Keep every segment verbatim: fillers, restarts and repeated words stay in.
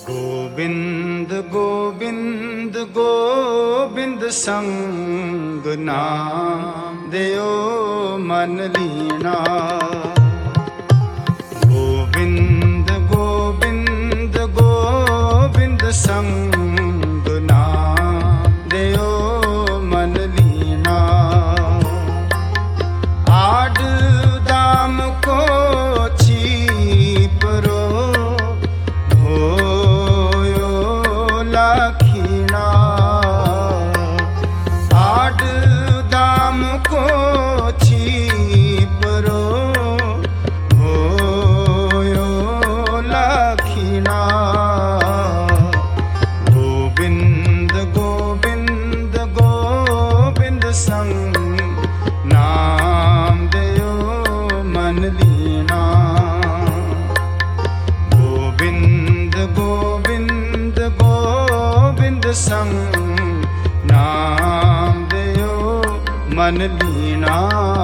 गोविंद गोविंद गोविंद संग नाम देओ मन लीना। गोविंद गोविंद गोविंद संग नाम देओ मन लीना। आड दाम को छीपरो होयो लाखीना। आड दाम को छीपरो होयो लाखीना। गोविंद गोविंद गोविंद संग नाम देओ मन लीना। गोविंद गोविंद गोविंद संग नाम देओ मन लीना।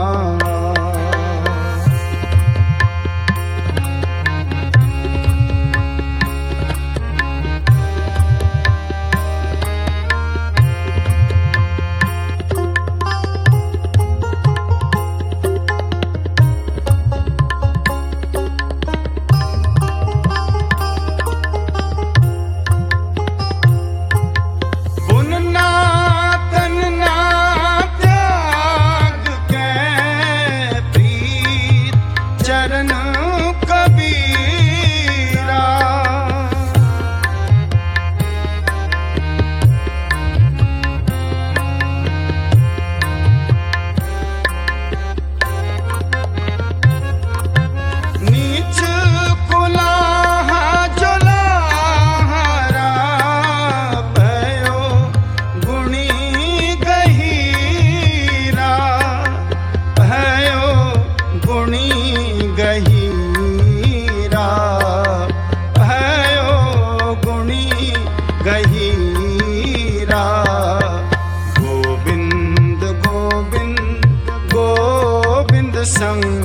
गोविंद गोविंद गोविंद संग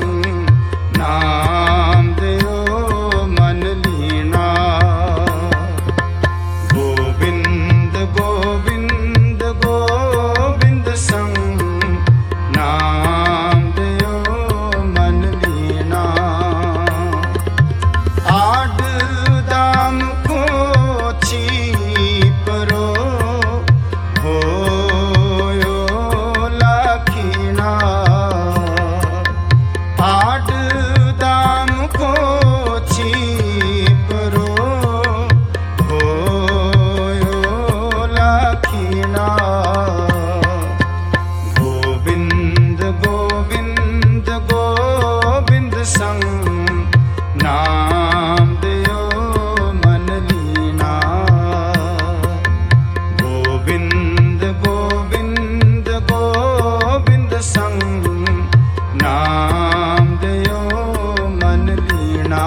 नाम देओ मन लीना। गोविंद गोविंद गोविंद संग नाम देओ मन लीना। आड दाम को छीपरो होयो लाखीना। आड दाम को छीपरो होयो लाखीना। गोविंद गोविंद गोविंद संग नाम देओ मन लीना। गोविंद गोविंद गोविंद संग नाम देओ मन लीना।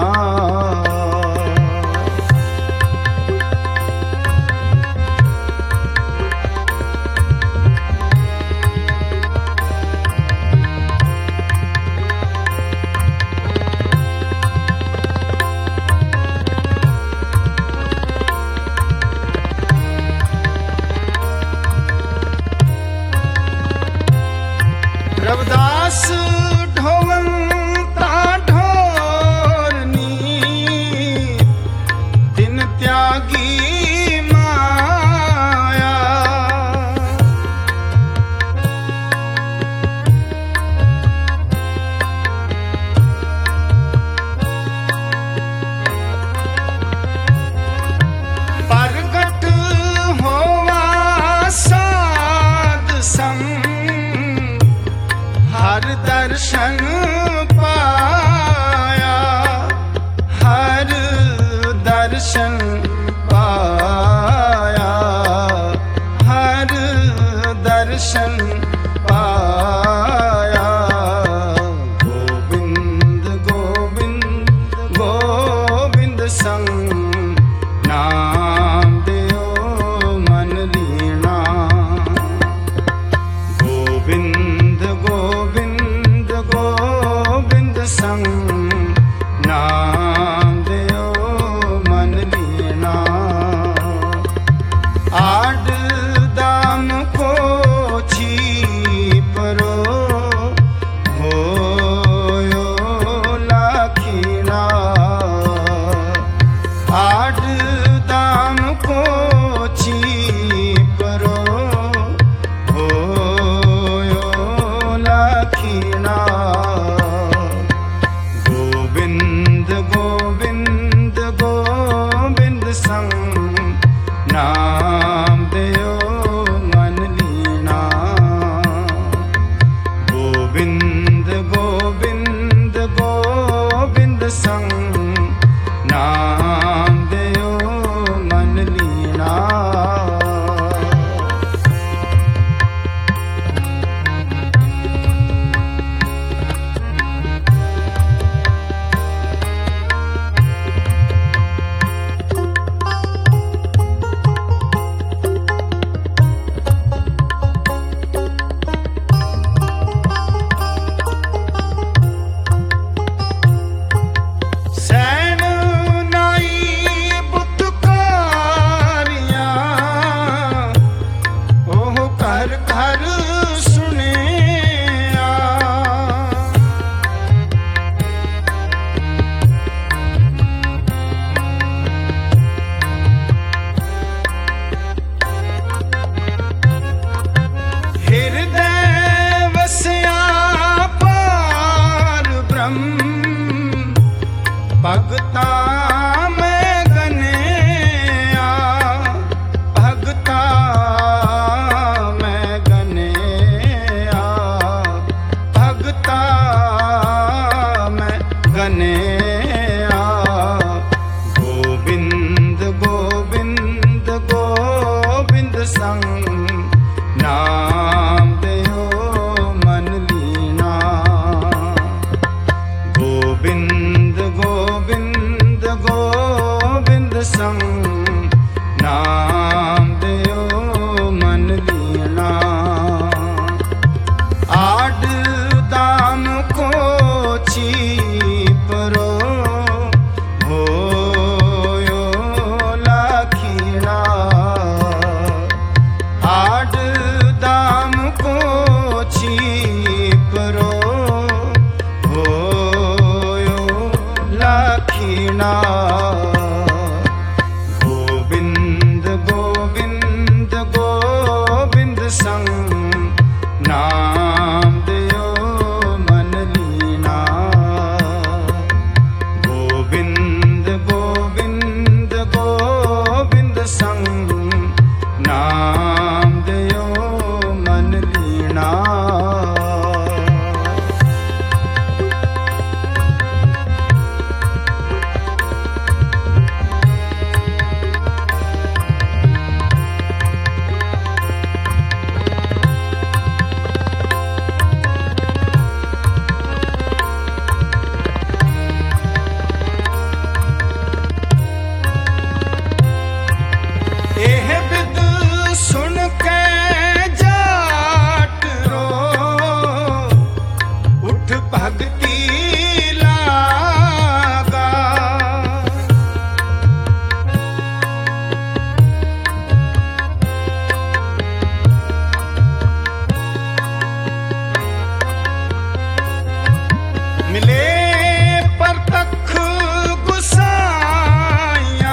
रविदास ढोवंता ढोरनी दिन त्यागी माया। प्रगट होवा साध संग हर दर्शन पाया। हर दर्शन पाया। हर दर्शन पाया। गोविंद गोविंद गोविंद संग नाम देओ मन लीना। गोविंद गोविंद गोविंद संग नाम देओ मन लीना। संग नाम दियो मन लीना। आड दाम को चीपरो होयो लाखीना। आड दाम को चीपरो होयो लाखीना। गोविंद गोविंद गोविंद संग नाम दियो मन लीना। गोविंद गोविंद गोविंद संग नाम दियो मन लीना। एह बिद सुन के जाट रो उठ भगती लागा। मिले परतख गुसाइया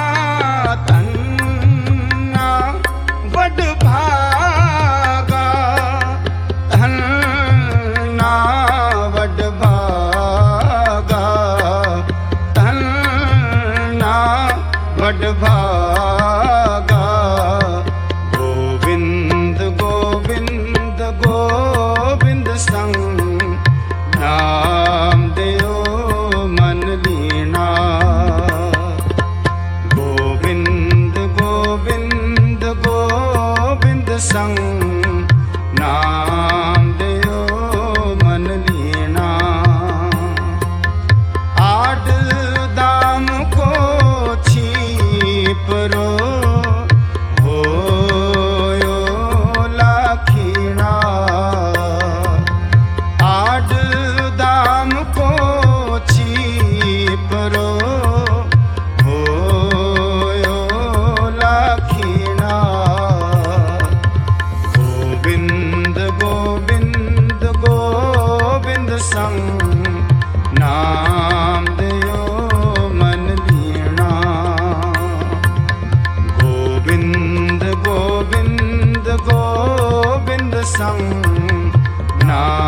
धन्ना वड भागा। धन्ना वड भागा। धन्ना वड भागा। गोविंद गोविंद गोविंद संग नाम दियो मन लीना। गोविंद गोविंद गोविंद संग नाम दियो मन लीना। आड दाम को चीपरो होयो लाखीना। आड दाम को चीपरो होयो लाखीना। गोविंद गोविंद गोविंद संग नाम दियो मन लीना। गोविंद गोविंद गोविंद संग नाम